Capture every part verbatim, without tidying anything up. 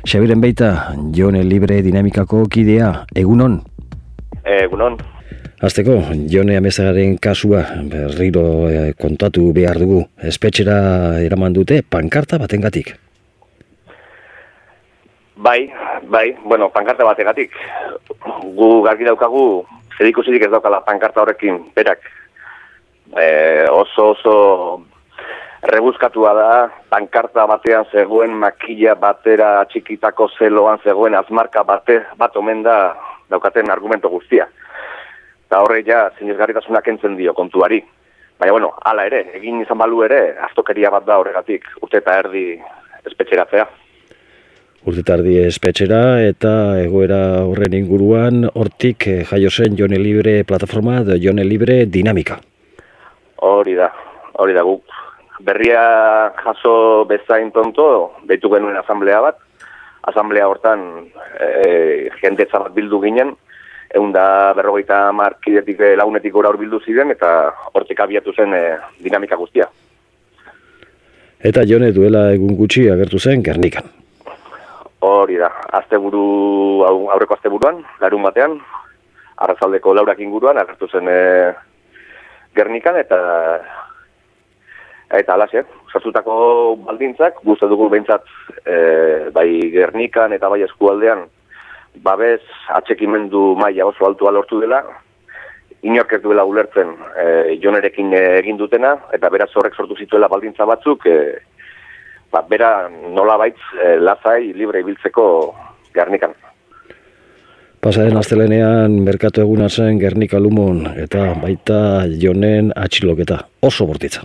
Xabiren Beita, Jone Libre Dinamikako kidea, egunon? Egunon. Hasteko, Jone Amezagaren kasua berriro eh, kontatu behar dugu. Espetxera eraman dute pankarta batengatik. Bai, bai, bueno, pankarta batengatik. Gu garbi daukagu, zer ikusirik ez daukala pankarta horrekin, berak. E, oso oso rebuzkatua da, pankarta batean zegoen makila batera atxikitako zeloan zegoen azmarka bate, bat omen da daukaten argumento guztia. Eta horre ja, sinesgarritasunak entzen dio kontuari. Baina, bueno, hala ere, egin izan balu ere, aztokeria bat da horregatik, urte eta erdi espetxeratzea. Urte eta erdi espetxera eta egoera horren inguruan, hortik eh, jaio zen Jone Libre plataforma, Jone Libre Dinamika. Hori da, hori da guk. Berria jaso bezain tonto, deitu genuen asamblea bat. Asamblea hortan e, jendetza bat bildu ginen, ehun da berrogeita hamar kidetik launetik gora hor bildu ziren, eta hortik abiatu zen e, dinamika guztia. Eta Jone duela egun gutxi agertu zen Gernikan. Hori da, asteburu, aurreko asteburuan, larun batean, arratsaldeko laurak inguruan agertu zen e, Gernikan, eta eta alaxe, sartutako baldintzak, guzti dugu behintzat e, bai Gernikan eta bai eskualdean, babes atxekimendu maila oso altua lortu dela, inork ez duela ulertzen e, Jonerekin egin dutena, eta beraz horrek sortu zituela baldintza batzuk, e, ba, bera nolabaitz e, lazai libre ibiltzeko Gernikan. Pasaren astelenean merkatu eguna zen Gernika Lumon eta baita Jonen atxiloketa, oso bortitza.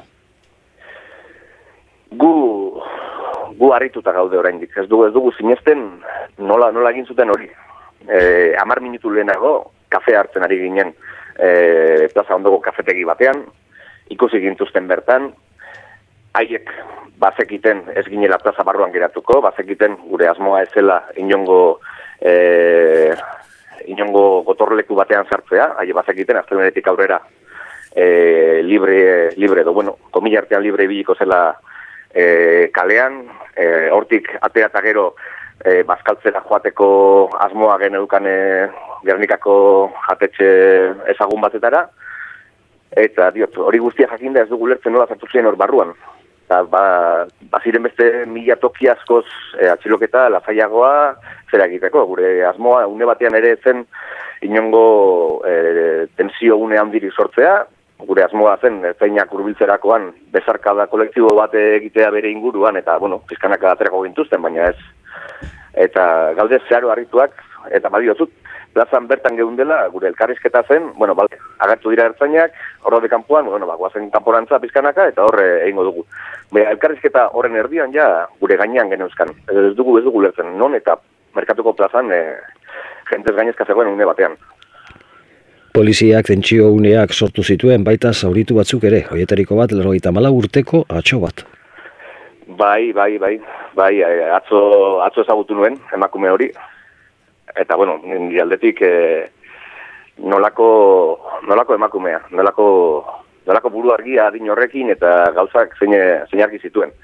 Gu, gu harrituta gaude oraindik, ez dugu, ez dugu sinesten nola, nola egin zuten hori. E, amar minutu lehenago, kafe hartzen ari ginen e, plaza ondoko kafetegi batean, ikusi gintuzten bertan, haiek bazekiten ez ginela plaza barruan geratuko, bazekiten gure asmoa ezela inongo, e, inongo gotorleku batean sartzea, haiek bazekiten astelenetik aurrera e, libre, libre, do, bueno, komila artean libre ibiliko zela E, kalean, e, hortik atea eta gero e, bazkaltzera joateko asmoa geneukan e, Gernikako jatetxe ezagun batetara, eta diot, hori guztia jakinda ez dugu lertzen nola zartu ziren hor barruan. Eta ba, baziren beste mila toki askoz e, atxiloketa lafaiagoa zera egiteko. Gure asmoa une batean ere zen inongo e, tensio une handirik sortzea, gure asmoa zen, zeinak hurbiltzerakoan bezarkada kolektibo bat egitea bere inguruan, eta, bueno, pizkanaka aterako gintuzten, baina ez. Eta gaude zeharo harrituak, eta badiotzut, plazan bertan geundela, gure elkarrizketa zen, bueno, bale, agertu dira ertzainak, horre kanpoan, bueno, ba, guazen kanporantza pizkanaka, eta horre egingo dugu. Baina, elkarrizketa horren erdian ja, gure gainean geneuzkan. Ez dugu, ez dugu lertzen, non eta merkatuko plazan, e, jentez gainezka zegoen une batean. Poliziak tentsio uneak sortu zituen, baita zauritu batzuk ere, horietariko bat, laurogeita hamalau urteko atxo bat. Bai, bai, bai, bai, atzo, atzo ezagutu nuen, emakume hori, eta, bueno, nire aldetik e, nolako, nolako emakumea, nolako, nolako buru argia adin horrekin, eta gauzak zein, zein argi zituen.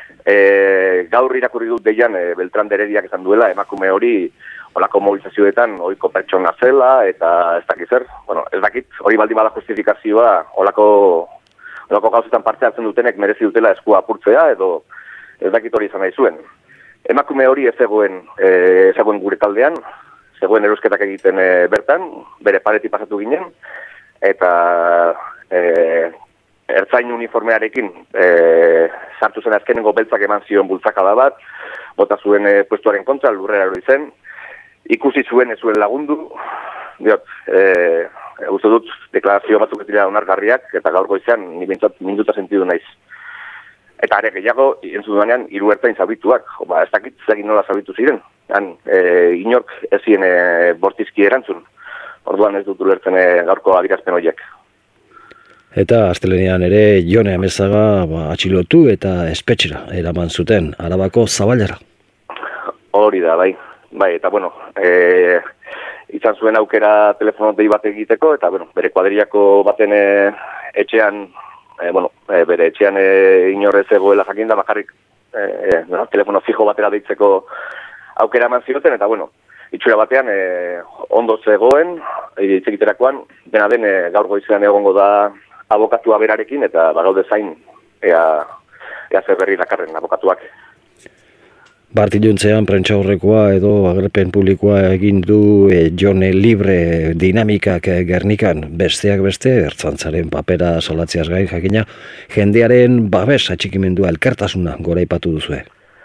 E, gaur irakurri dut deian, e, Beltran de Herediak esan duela, emakume hori, olako mobilizazioetan ohiko pertsona zela, eta ez dakit zer, bueno, ez dakit, hori baldin bada justifikazioa, olako, olako gauzetan parte hartzen dutenek merezi dutela eskua apurtzea, edo ez dakit hori izan nahi zuen. Emakume hori ez zegoen, e, zegoen gure taldean, zegoen erosketak egiten e, bertan, bere pareti pasatu ginen, eta e, ertzain uniformearekin e, sartu zen azkenengo beltzak eman zion bultzakada bat, bota zuen e, puestuaren kontra, lurrera hori zen, ikusi zuen ez zuen lagundu, diot, e, uste dut deklarazio batzuk ez dira onargarriak, eta gaur goizean ni bintzat minduta sentidu naiz. Eta are gehiago, entzun duanean, hiru ertzain zabituak, ba, ez dakit zegin nola zabitu ziren, han, e, inork ez ziren e, bortizki erantzun, orduan ez dut ulertzen e, gaurko adirazpen horiek. Eta astelenean ere Jone Amezaga ba, atxilotu eta espetxera eraman zuten, Arabako Zaballara. Hori da, bai. Bai, eta bueno, e, izan zuen aukera telefono dei bat egiteko, eta bueno, bere kuadrillako baten e, etxean, e, bueno, e, bere etxean e, inorrez egoela jakinda, bakarrik e, e, no, telefono fijo batera deitzeko aukera eman zioten, eta bueno, itxura batean e, ondo zegoen, hitz egiterakoan, dena den e, gaur goizean egongo da abokatua berarekin, eta bagaude zain, ea, ea zer berri dakarren abokatuak. Bart iluntzean prentsa horrekoa edo agerpen publikoa egin du e, Jone Libre dinamikak e, Gernikan, besteak beste, ertzantzaren papera salatzeaz gain jakina, jendearen babes atxikimendua elkartasuna goraipatu duzue.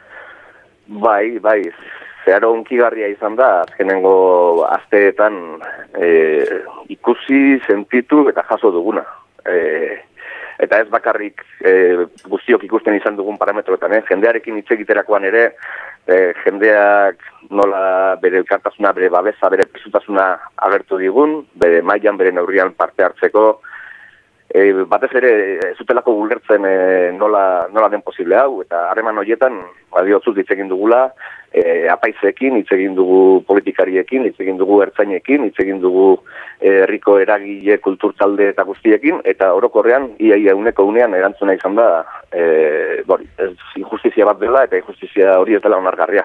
Bai, bai, zeharo unkigarria izan da, azkenengo asteetan e, ikusi, sentitu eta jaso duguna. E, eta ez bakarrik e, guztiok ikusten izan dugun parametroetan, eh? Jendearekin hitz egiterakoan ere, e, jendeak nola bere elkartasuna, bere babesa, bere presutasuna agertu digun, bere mailan, bere neurrian parte hartzeko, e, batez ere ez zutelako gulertzen e, nola, nola den posible hau, eta harreman horietan, badiotzut hitz egin dugula, e, apaizekin, hitz egin dugu politikariekin, hitz egin dugu ertzainekin, hitz egin dugu herriko eragile, kulturtalde eta guztiekin, eta orokorrean, ia ia uneko unean erantzuna izan da, e, bori, ez injustizia bat dela, eta injustizia hori ez dela onargarria.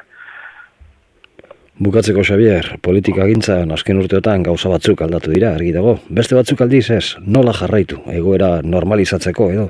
Bukatzeko, Xabier, politika gintzan azken urteotan gauza batzuk aldatu dira, argi dago. Beste batzuk aldiz ez, nola jarraitu, egoera normalizatzeko edo?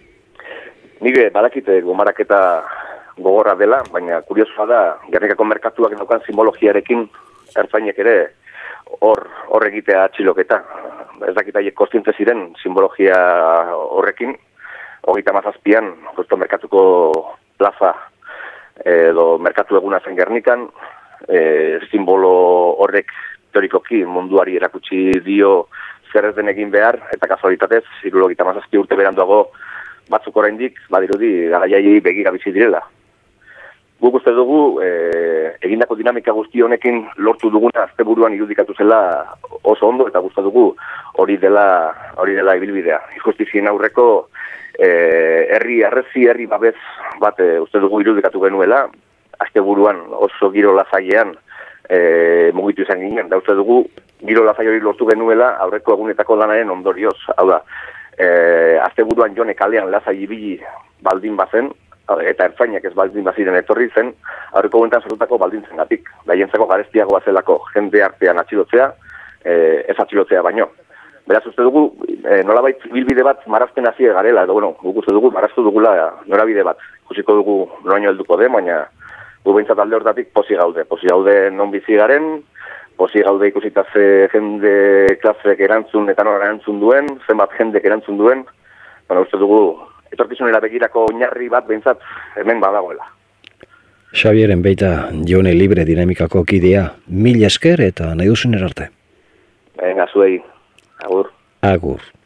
Nire badakite gomaraketa gogorra dela, baina kuriosoa da, Gernikako merkatuak daukan simbologiarekin ertzainek ere hor hor egitea atxiloketa. Ez dakit haiek kontziente ziren simbologia horrekin, hogeita hamazazpian, justo merkatuko plaza edo merkatu eguna zen Gernikan, e, simbolo horrek teorikoki munduari erakutsi dio zer ez den egin behar, eta kasualitatez, hirurogeita hamazazpi urte beranduago batzuk oraindik badirudi garaiai begira bizi direla. Guk uste dugu, e, egindako dinamika guzti honekin lortu duguna asteburuan irudikatu zela oso ondo, eta gustu dugu hori dela hori dela ibilbidea. Injustizien aurreko e, herri arrezi, herri babez bat e, uste dugu irudikatu genuela, asteburuan oso giro lasailean e, mugitu izan ginen, da uste dugu giro lasai hori lortu genuela aurreko egunetako lanaren ondorioz. Hau da, e, asteburuan Jone kalean lasai ibili baldin bazen, eta ertzainak ez baldin baziren etorri zen, aurreko guentan sortutako baldintzen gatik. Daientzako garestiagoa zelako jende artean atxilotzea, e, ez atxilotzea baino. Beraz, uste dugu, e, nolabait bilbide bat marazten hasi garela, edo, bueno, guk uste dugu, maraztu dugula norabide bat. Ikusiko dugu noraino helduko den, baina gu behintzat alde hortatik posi gaude. Posi gaude non bizi garen, posi gaude ikusita ze jende klasek erantzun eta nora erantzun duen, zenbat jendek erantzun duen, bueno, uste dugu, etorkizunera begirako oinarri bat behintzat hemen badagoela. Xabieren baita Jone Libre dinamikako kidea, mil esker eta nahi duzun erarte. Venga, zuei, agur. Agur.